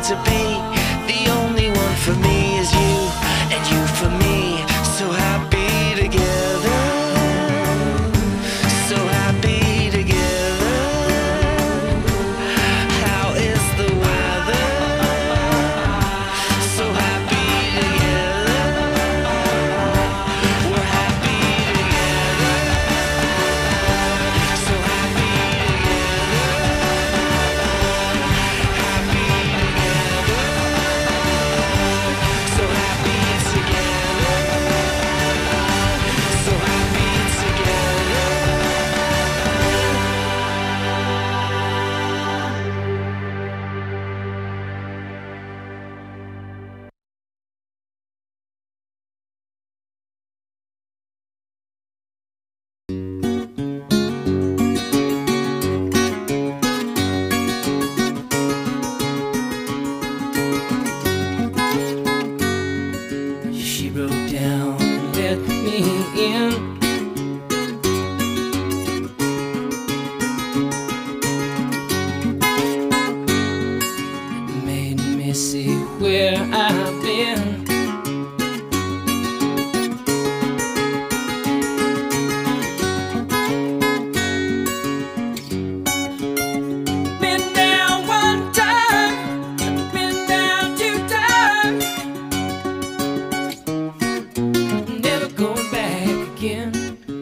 want to be. The only one for me is you, and you for me. So happy together, so happy together. How is the weather? So happy together. We're happy together. So happy together. Happy together. So happy together. So happy together. She broke down and let me in. Made me see where I've been. Been down one time, been down two times, never going back again.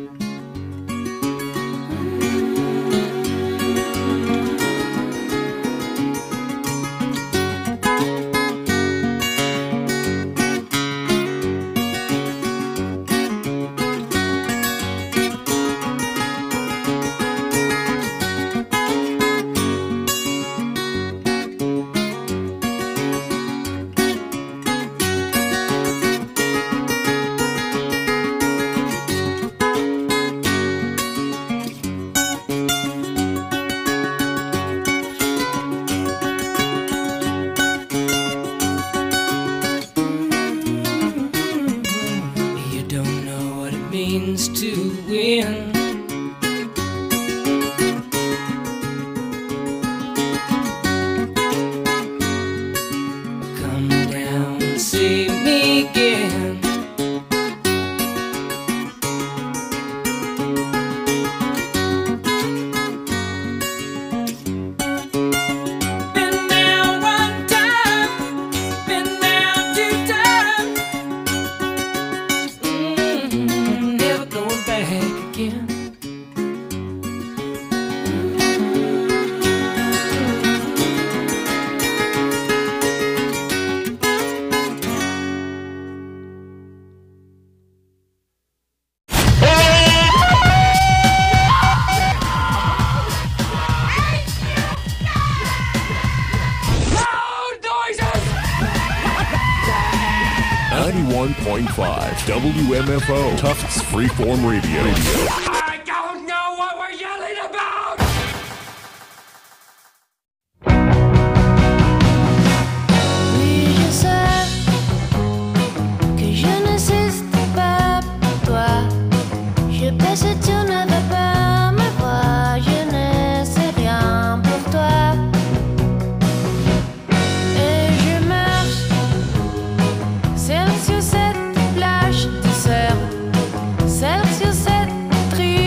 You don't know what it means to win. Come down and see me again. Been down one time, been down two times, never going back again. Loud noises! 91.5 WMFO Tufts Freeform Radio. I don't know what we're yelling about! Oui, je sais que je n'existe pas pour toi. Je pense que tu ne veux pas me voir. Je ne sais rien pour toi. Et je marche seul sur cette plage de sable, seul sur cette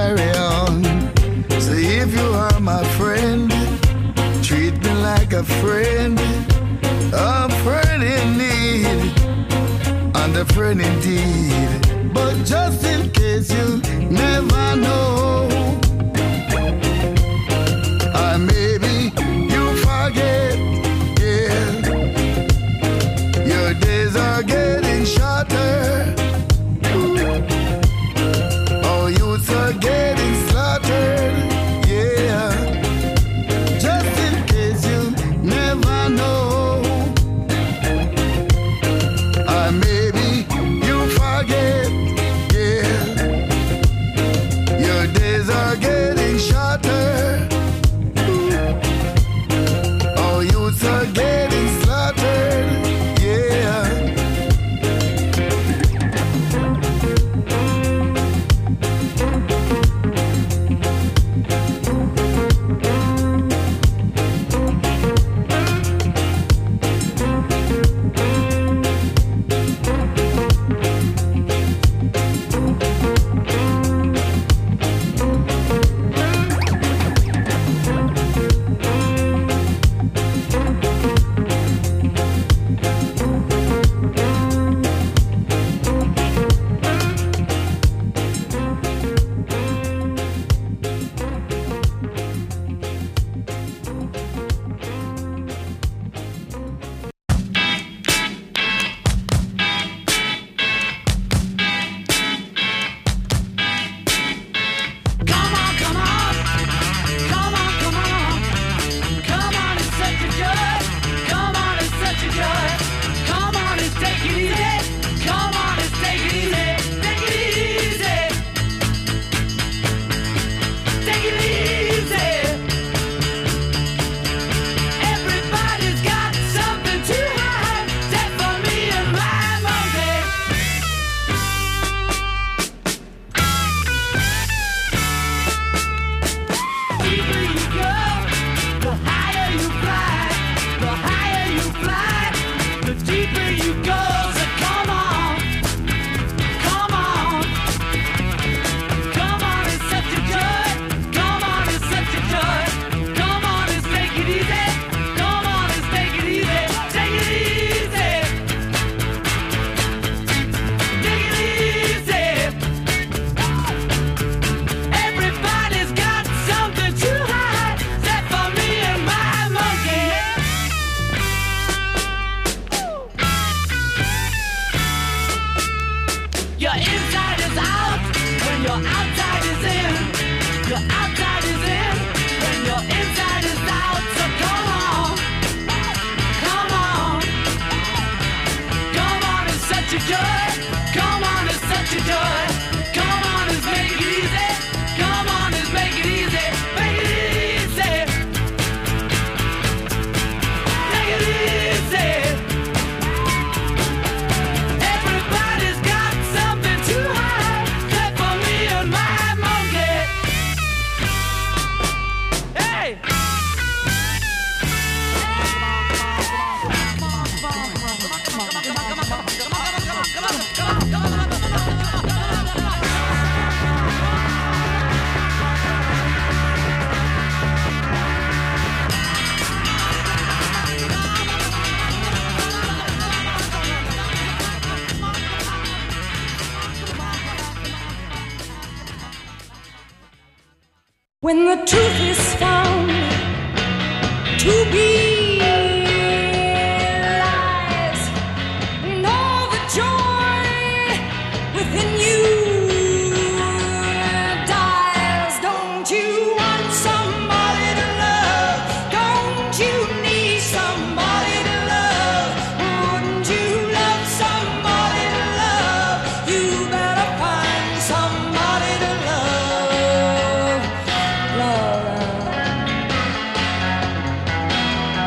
carry on. So if you are my friend, treat me like a friend in need, and a friend indeed. But just in case you never know, maybe you forget, yeah. Your days are getting shorter. Oh, youths are getting slaughtered, yeah. Just in case you never know, maybe you forget, yeah. Your days are getting shorter. Oh, youths are getting slaughtered, yeah. When the truth is found to be lies, and all the joy within you dies. Don't you want somebody to love? Don't you need somebody to love? Wouldn't you love somebody to love? You better find somebody to love.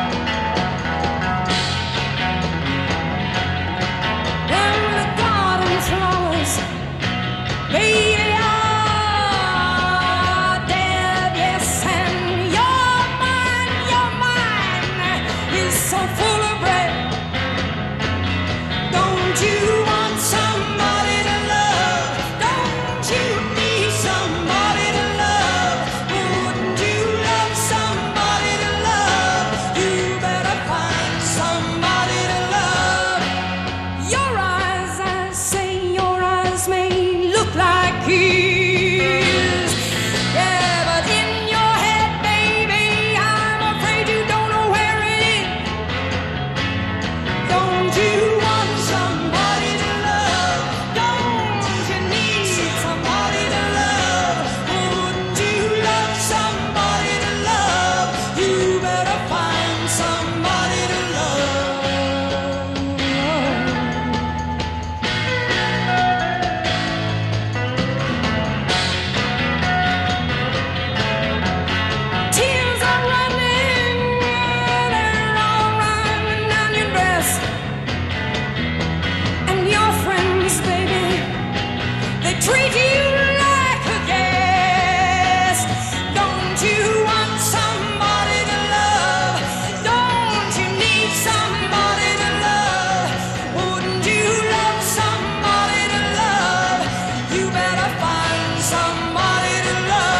keys. Yeah, but in your head, baby, I'm afraid you don't know where it is. Don't you want somebody to love? Don't you need somebody to love? Wouldn't you love somebody to love? You better find somebody to love. Tears are running, they're all running down your dress. And your friends, baby, they treat you like a guest. Don't you want somebody to love? Don't you need somebody to love? Wouldn't you love somebody to love? You better find somebody to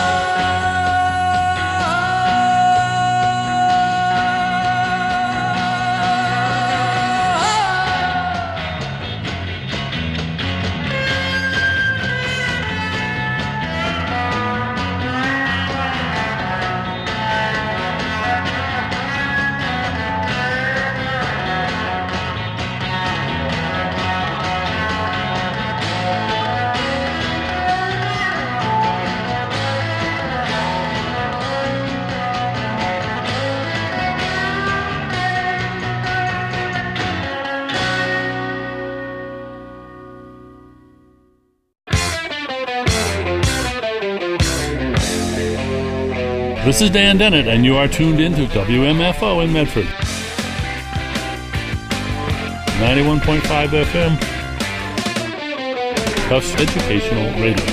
This is Dan Dennett, and you are tuned into WMFO in Medford. 91.5 FM, Tufts Educational Radio.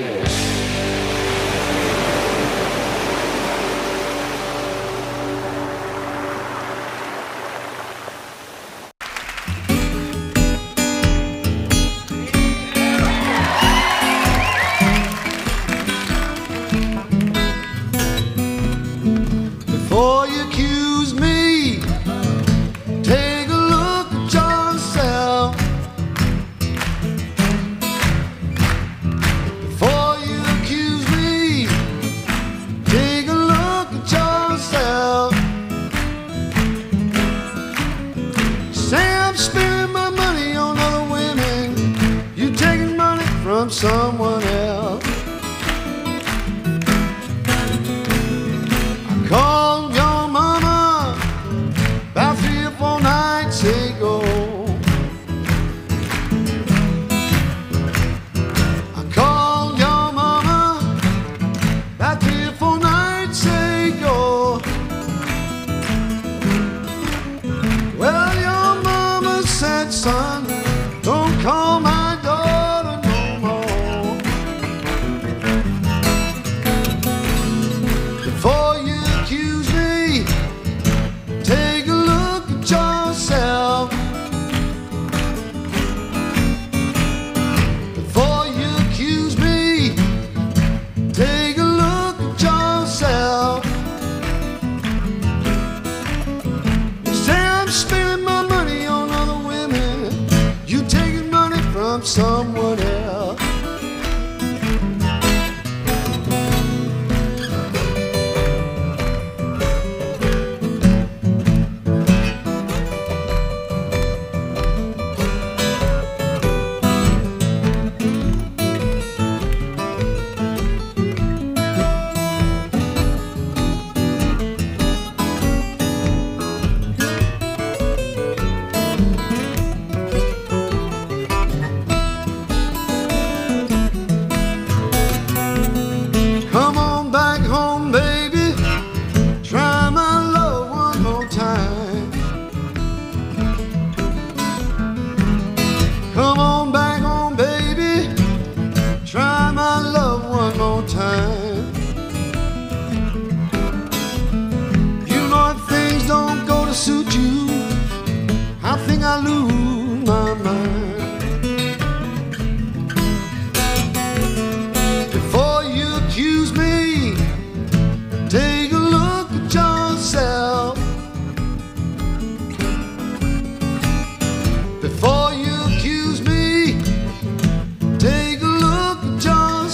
Before you accuse me, take a look at yourself. Before you accuse me, take a look at yourself. Say I'm spending my money on other women, you taking money from someone else. Called your mama about 3 or 4 nights ago. I called your mama about 3 or 4 nights ago. Well, your mama said, son, don't call my daughter no more. Before you accuse me, take a look at yourself. Before you accuse me, take a look at yourself. You say I'm spending my money on other women, you taking money from someone else. Come on back home, baby. Try my love one more time. Come on back home, baby. Try my love one more time. You know if things don't go to suit you, I think I lose my mind. Before you accuse me, take a look at yourself. Before you accuse me, take a look at yourself.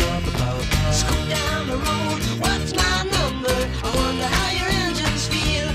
Scoot down the road, what's my number? I wonder how your engines feel.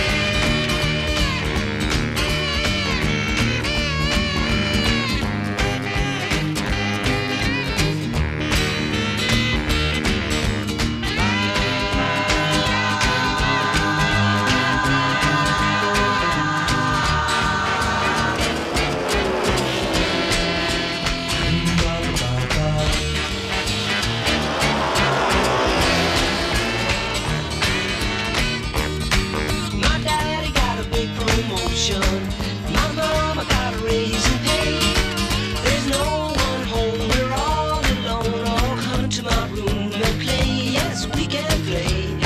My daddy got a big promotion. My mama got a raise in pay. There's no one home, we're all alone. All come to my room and play. Yes, we can play.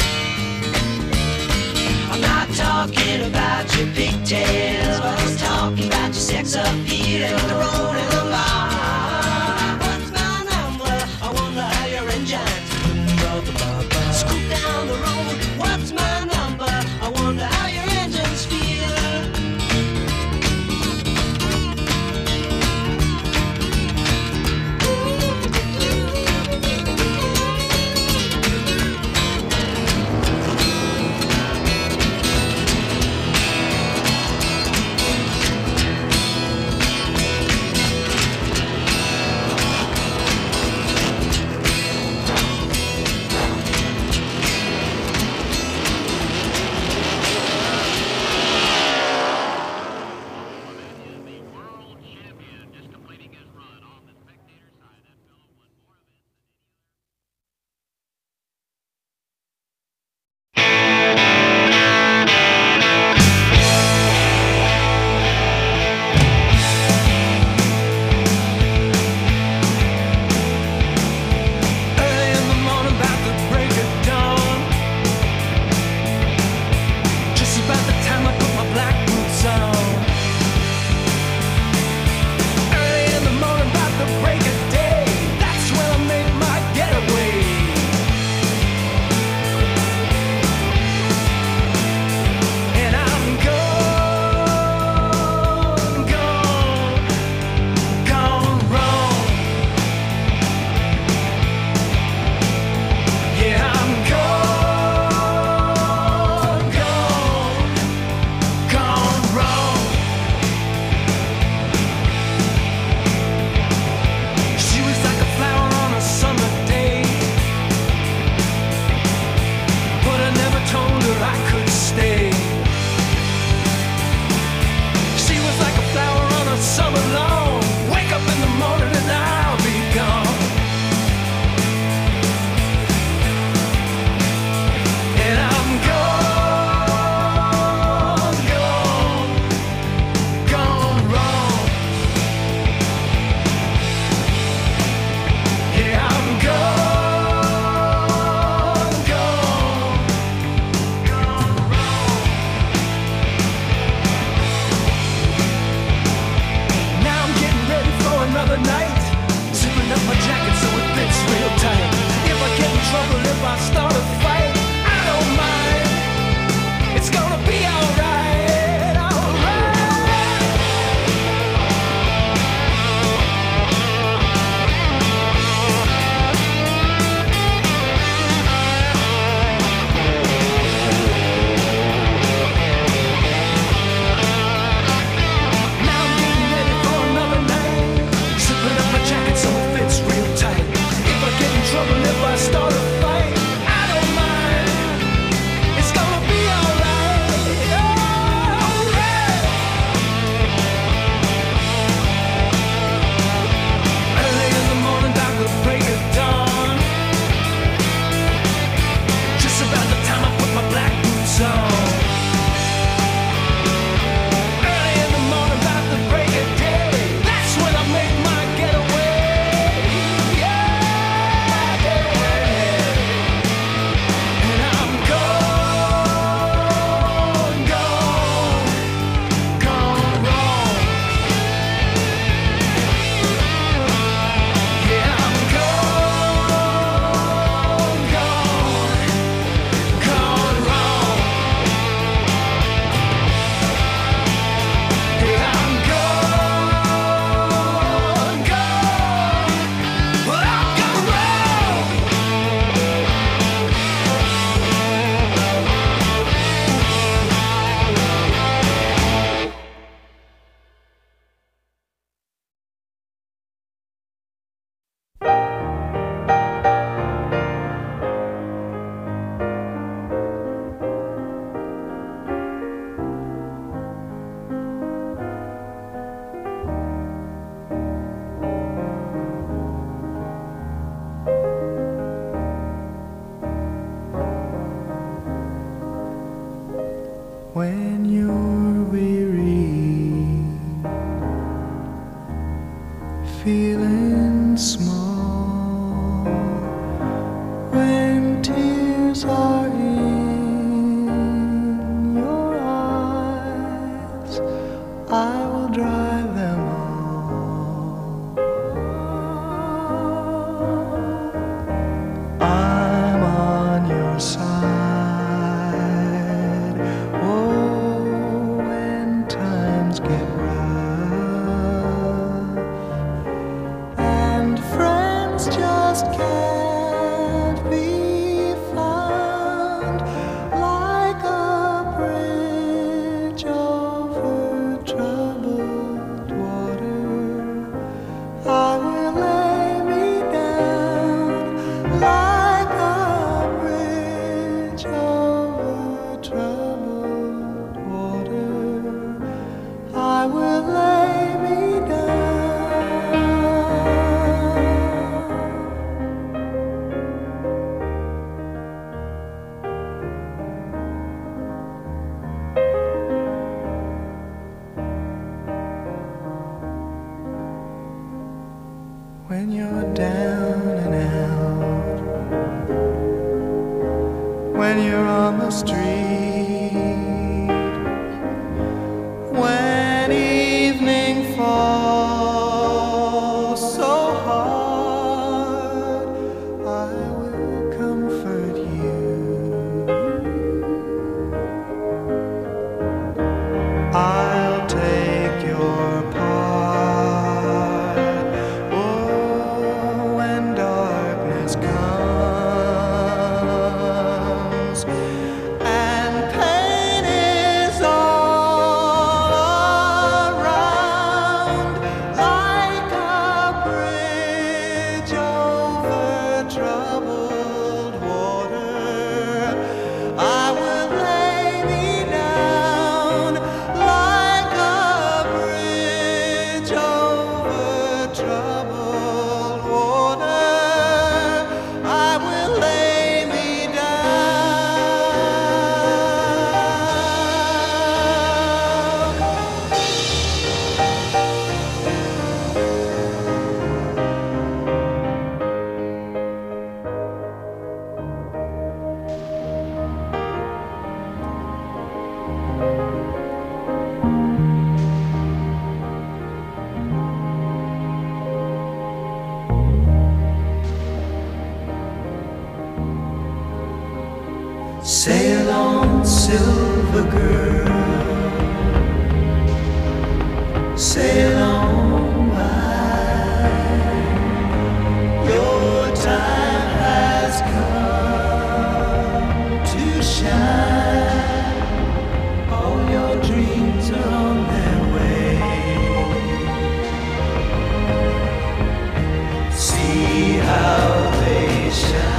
I'm not talking about your pigtails, but I'm talking about your sex appeal and the road and the bar. What's my number? I wonder how your engines. Scoot down the road, what's my number? I wonder how your engines feel. when you're weary, feeling small, when tears are in your eyes, I will dry them all. I'm on your side. Oh, when times get rough and friends just can't be found, like a bridge over troubled water, I will lay me down like a bridge over troubled water. I will lay me down. When you're down and out, when you're on the street, when evening falls so hard, I will comfort you. I'll take your part. Oh, when darkness comes and pain is all around, like a bridge over troubled water, I will lay me down like a bridge over troubled water. I will lay me Sail on, silver girl, sail on by. Your time has come to shine. All your dreams are on their way. See how they shine.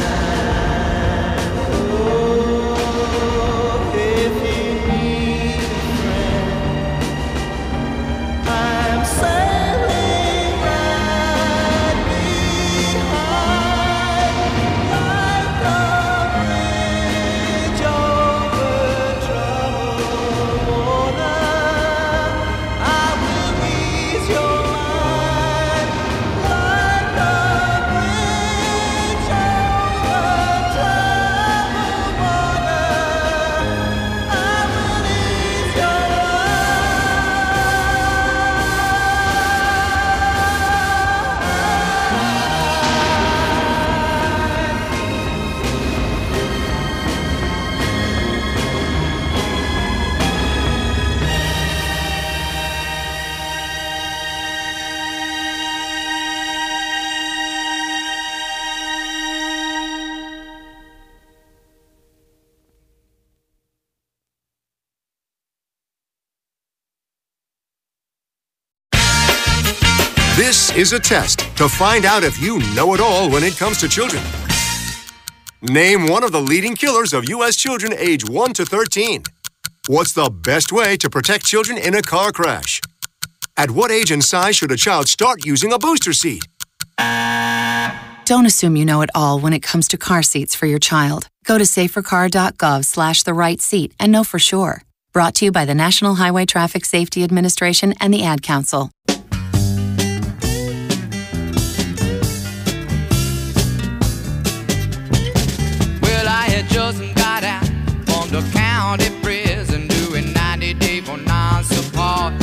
This is a test to find out if you know it all when it comes to children. Name one of the leading killers of U.S. children age 1 to 13. What's the best way to protect children in a car crash? At what age and size should a child start using a booster seat? Don't assume you know it all when it comes to car seats for your child. Go to safercar.gov/the-right seat and know for sure. Brought to you by the National Highway Traffic Safety Administration and the Ad Council. Well, I had just got out from the county prison doing 90 days for non-support.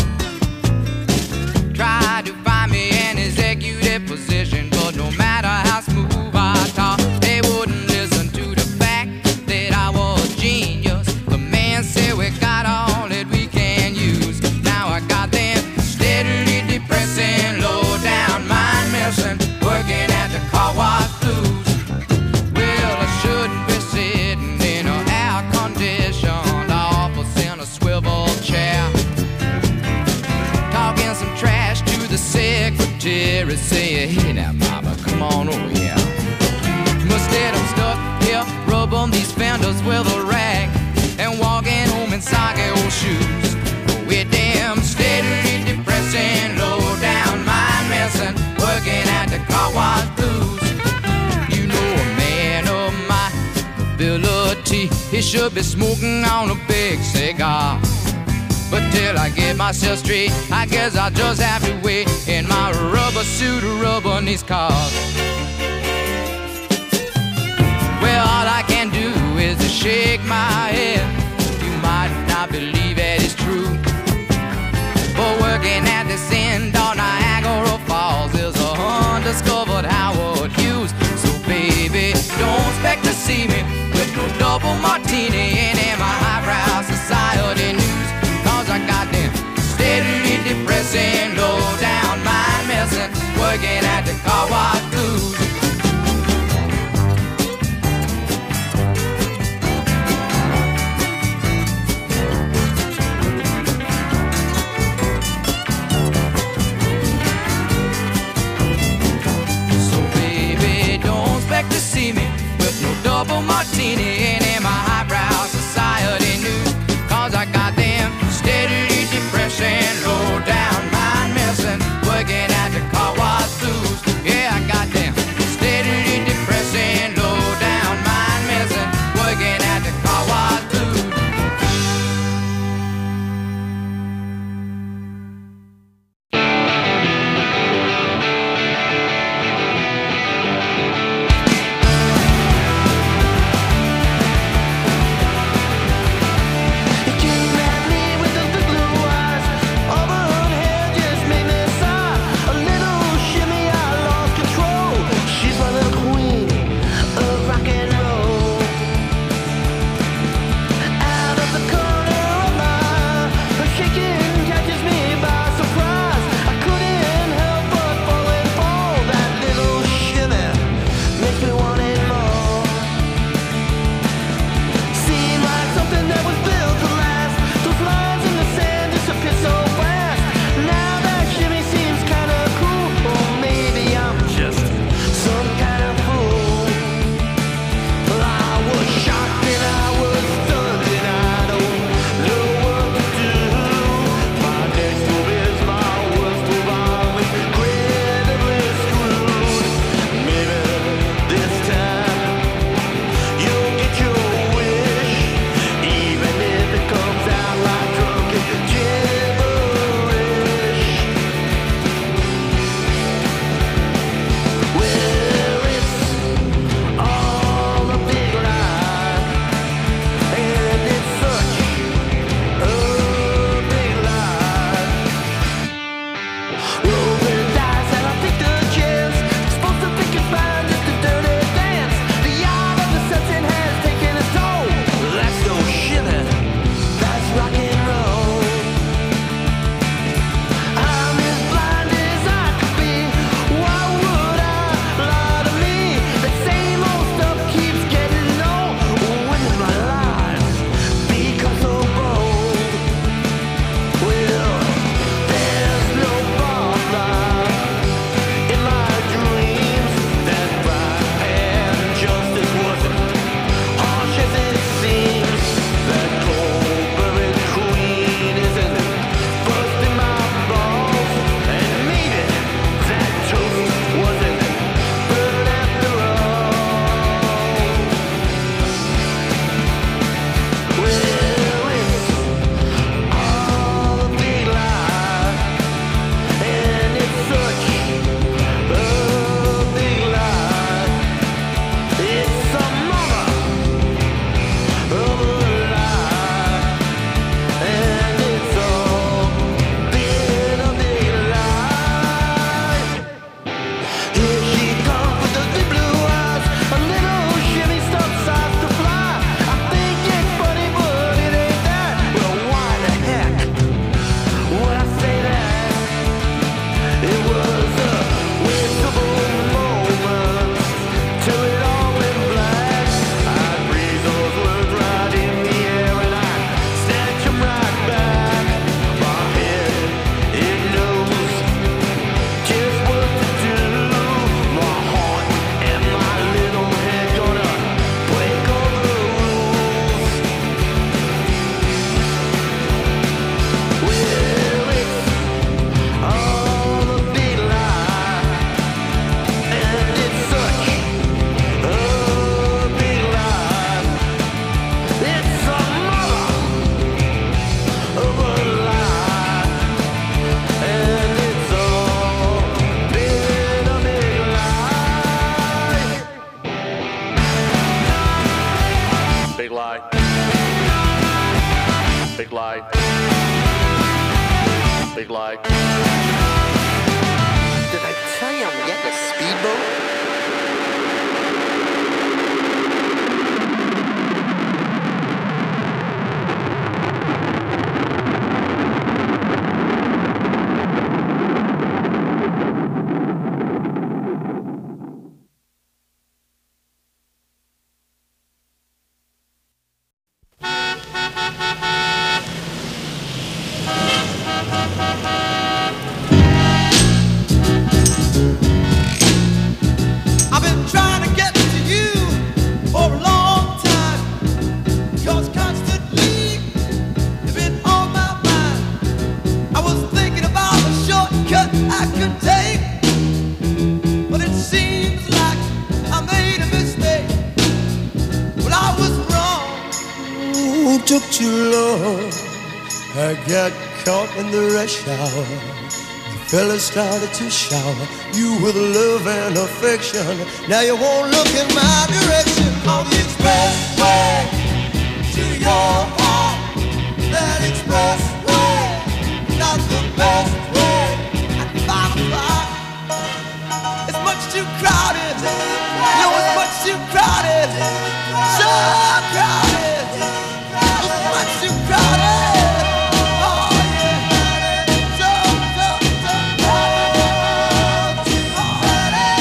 Tried to find me an executive position, but no matter how smooth I talk, they wouldn't listen to the fact that I was a genius. The man said we got all that we can use. Now I got them steadily depressing, low down mind messing, working at the car wash blues. Well, I shouldn't be sitting in an air-conditioned office in a swivel chair, talking some trash to the secretary, saying, hey now mama, come on over here. Instead I'm stuck here rubbing these fenders with a rag and walking home in soggy old shoes. With them steadily depressing, low down mind messing, working at the car wash blues. You know a man of my ability, he should be smoking on a big cigar. But till I get myself straight, I guess I'll just have to wait in my rubber suit, rubbing these cars. Well, all I can do is to shake my head. You might not believe it is true, but working at this end on Niagara Falls is a undiscovered Howard Hughes. So baby, don't expect to see me with no double martini and in my highbrow society news. Cause I got them steadily depressing, low down mind messing, working at the car wash blues. To see me with no double martini and in my highbrow society news. Cause I got them steadily depressing, low down mind messing, working at the car wash blues. Yeah, I got them steadily depressing, low down mind messing, working at the car wash blues. Big light. Big light. Did I tell you I'm getting a speedboat? I've been trying to get to you for a long time, 'cause constantly you've been on my mind. I was thinking about a shortcut I could take, but it seems like I made a mistake. Well, I was wrong. Ooh, took too long. I got caught in the rush hour. The fella started to shower you with love and affection. Now you won't look in my direction. On the expressway to your heart. That expressway, not the best way. At 5 o'clock, It's much too crowded. No, it's much too crowded. So crowded. It's much too crowded. Oh yeah. So crowded. Too crowded.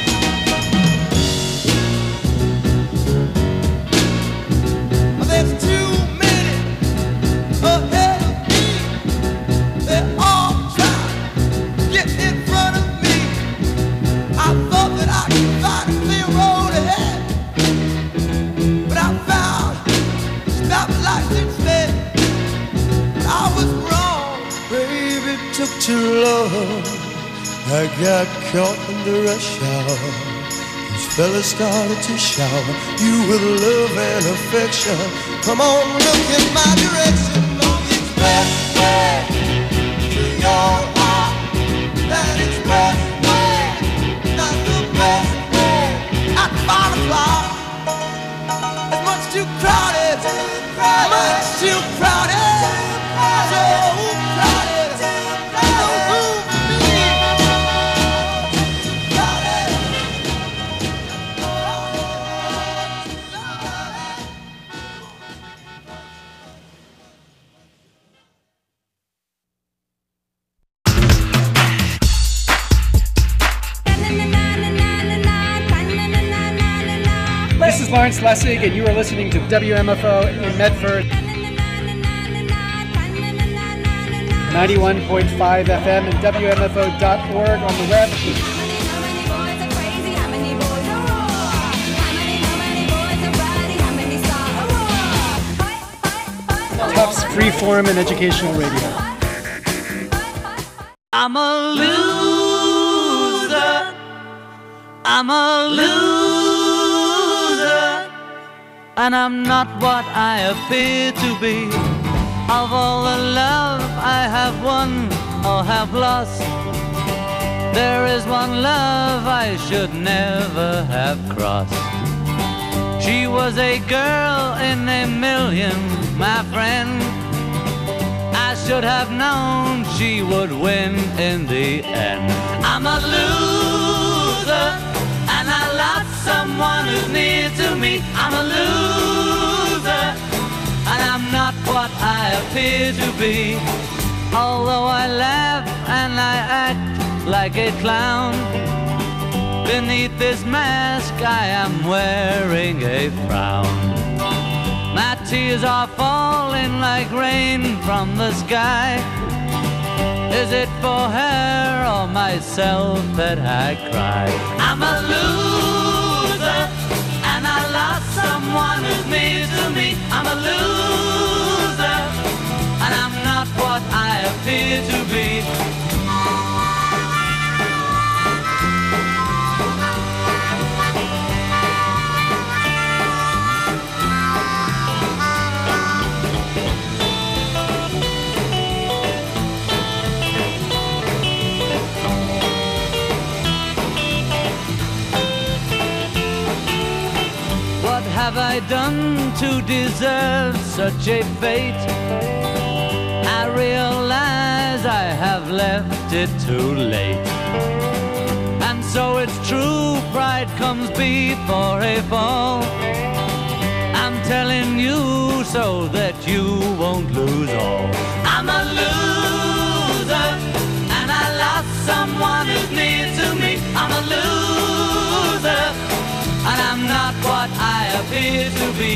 There's too many ahead of me. They're all trying to get in front of me. I thought that I could find a clear road ahead, but I found stoplights instead. But I was wrong. Baby, it took too long. I got caught in the rush hour. These fellas started to shower you with love and affection. Come on, look in my direction. On the expressway to your heart. That expressway, not the best way. At 5 o'clock, it's much too crowded. Much too crowded. So crowded. No room for me. Crowded. This is Lawrence Lessig, and you are listening to WMFO in Medford. 91.5 FM and WMFO.org on the web. Tufts Freeform and Educational Radio. I'm a loser. I'm a loser. And I'm not what I appear to be. Of all the love I have won or have lost, there is one love I should never have crossed. She was a girl in a million, my friend. I should have known she would win in the end. I'm a loser, and I lost someone who's near to me. I'm a loser, and I'm not what I appear to be. Although I laugh and I act like a clown, beneath this mask I am wearing a frown. My tears are falling like rain from the sky. Is it for her or myself that I cry? I'm a loser, and I lost someone who's near to me. I'm a loser, and I'm not what I appear to be. What have I done to deserve such a fate? I realize I have left it too late. And so it's true, pride comes before a fall. I'm telling you so that you won't lose all. I'm a loser, and I lost someone who's near to me. I'm a loser, and I'm not what I appear to be.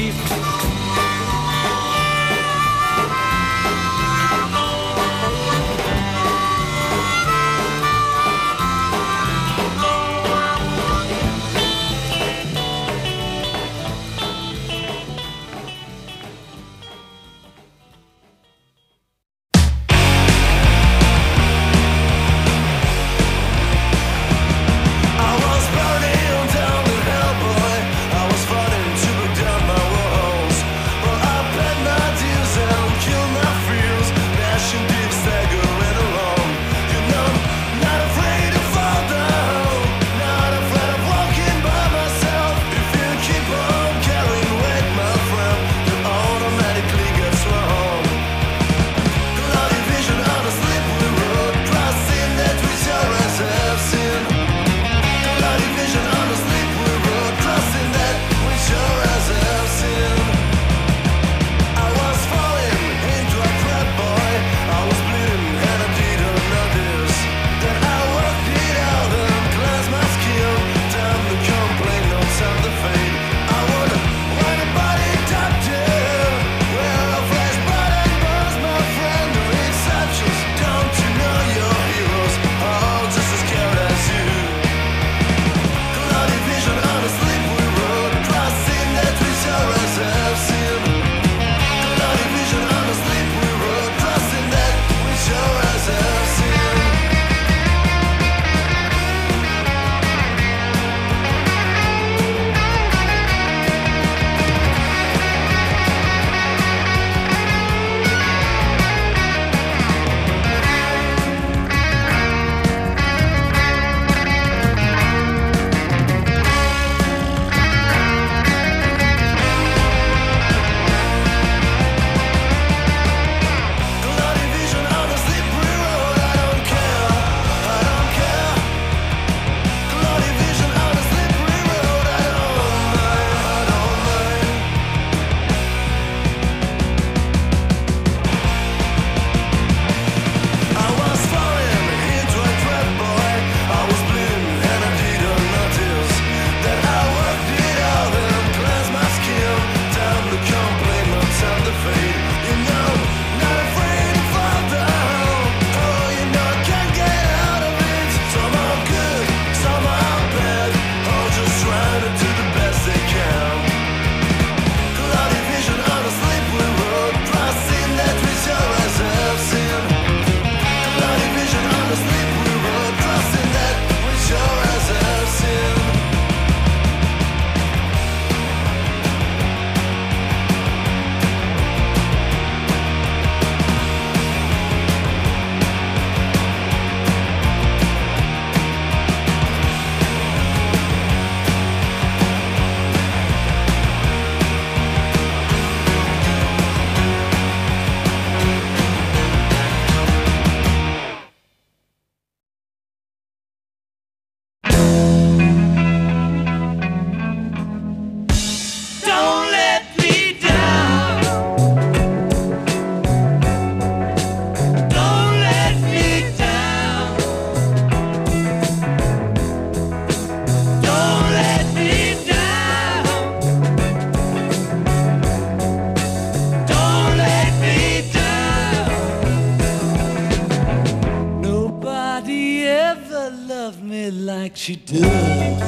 She does.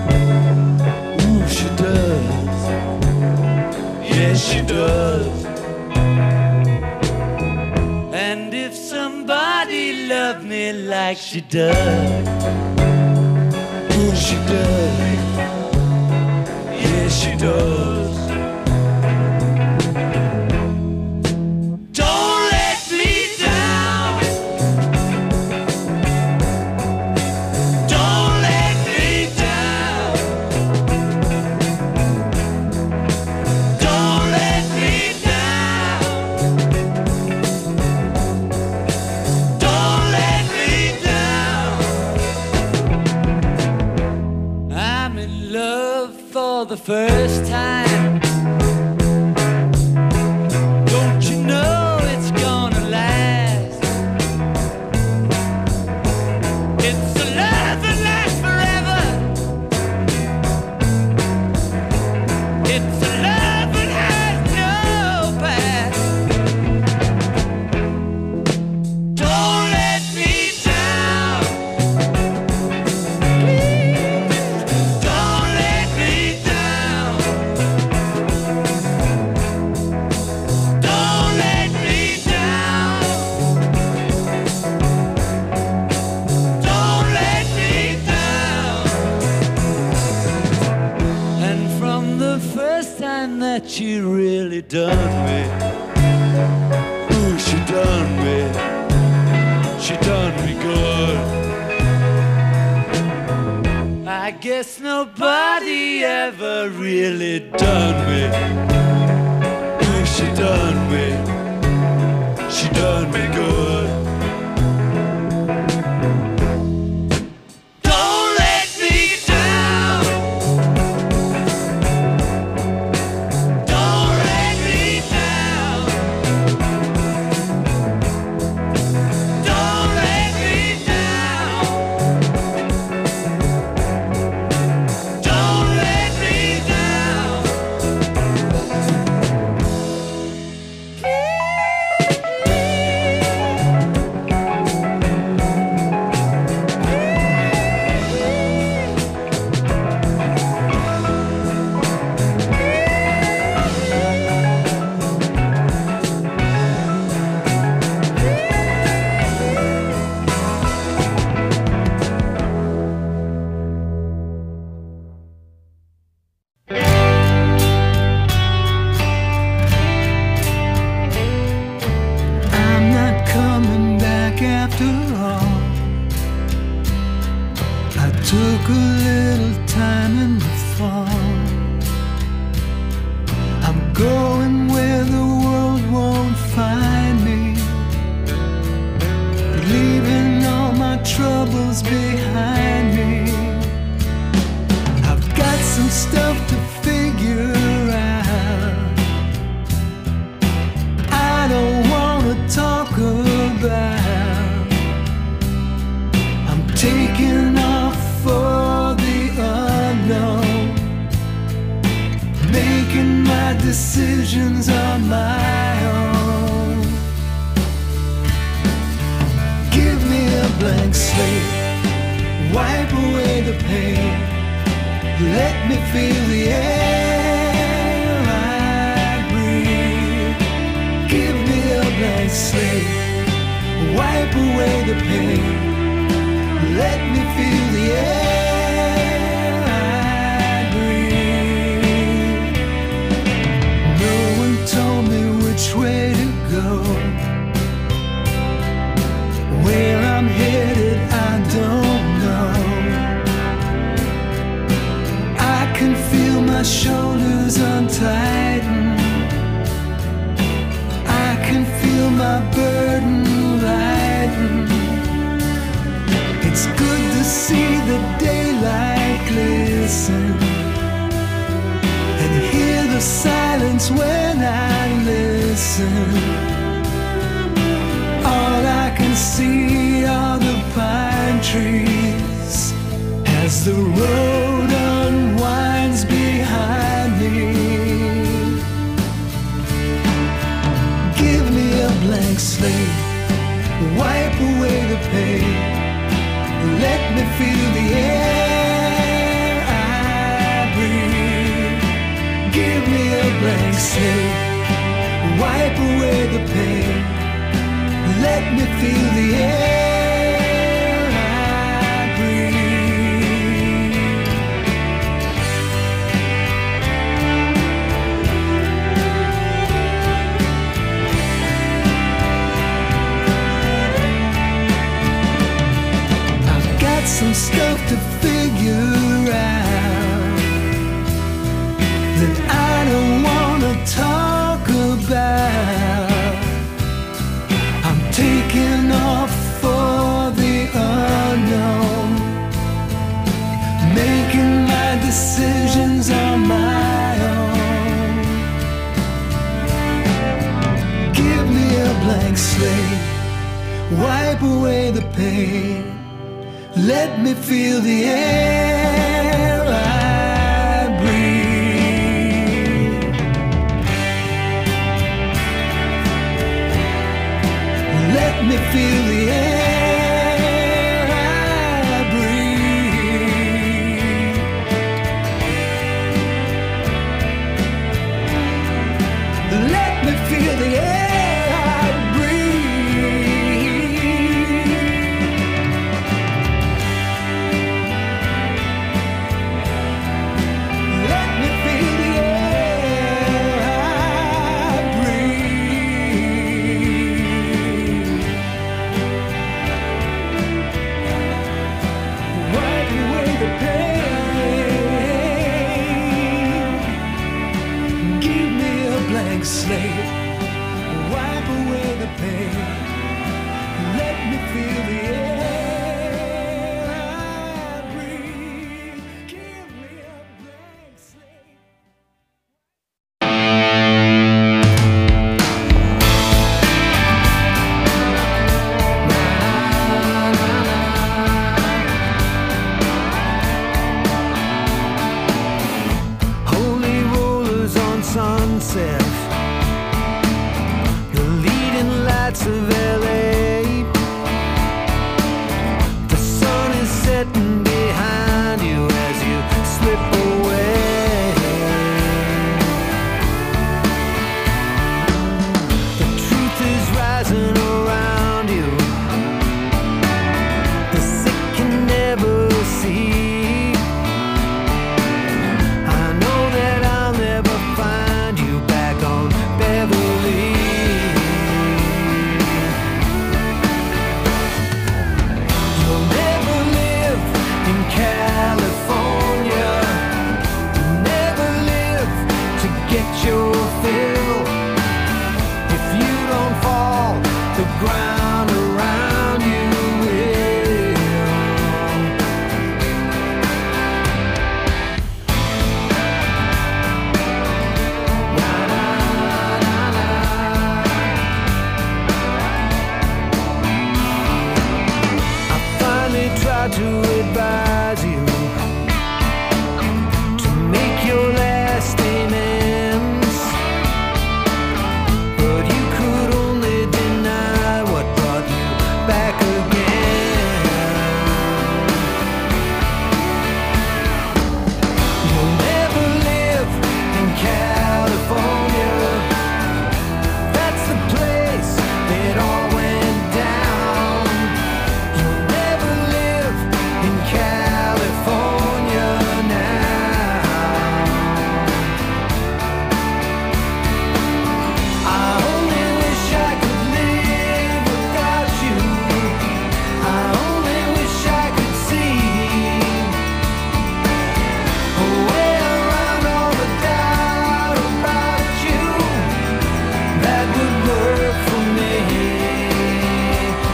Ooh, she does. Yes, she does. And if somebody loved me like she does, ooh, she does. Yes, she does. Don't let me down. Don't let me down. first time. Don't you know it's gonna last? It's a love that lasts forever. It's a love that has no past. Don't let me down. Please, don't let me down. Don't let me down. Don't let me down. And from the first time that you really done me, ooh, she done me. She done me good. I guess nobody ever really done me. Ooh, she done me. She done me good. Don't let me down. Don't let me down. Don't let me down. Don't let me down. I'm not coming back after all. I took a little time in the fall. I'm going where the world won't find me, leaving all my troubles behind me. I've got some stuff to figure out. I don't wanna talk about. I'm taking off for the unknown, making my decisions on my own. Give me a blank slate, wipe away the pain, let me feel the air I breathe. Give me a blank slate, wipe away the pain, let me feel the air I breathe. No one told me which way to go. Where I'm headed, I don't know. I can feel my shoulders untighten. I can feel my burden lighten. It's good to see the daylight glisten and hear the silence when I listen. All I can see are the pine trees as the road unwinds behind me. Give me a blank slate, wipe away the pain, let me feel the air I breathe. Give me a blank slate, wipe away the pain, let me feel the air I breathe. I've got some stuff to figure out that I don't wanna talk about. I'm taking off for the unknown, making my decisions on my wipe away the pain. Let me feel the air I breathe. Let me feel the air I breathe. Let me feel the air I breathe. Let me feel the air I breathe. Wipe away the pain. Give me a blank slate.